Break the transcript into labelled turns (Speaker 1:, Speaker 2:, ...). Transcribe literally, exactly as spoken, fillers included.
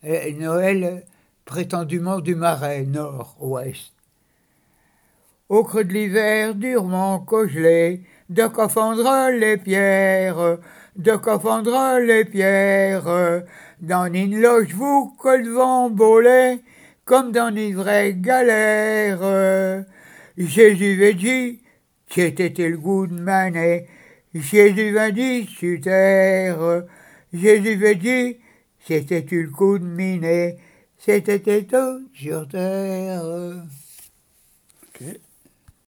Speaker 1: euh, Noël prétendument du Marais, nord-ouest. Au creux de l'hiver, durement congelé, de quoi fondre les pierres, de quoi fondre les pierres. Dans une loge, vous que le vent bolait, comme dans une vraie galère. Jésus avait dit, c'était le goût de manet. Jésus vint dit, sur terre. Jésus avait dit, c'était le coup de minet. C'était tout sur terre.
Speaker 2: Ok.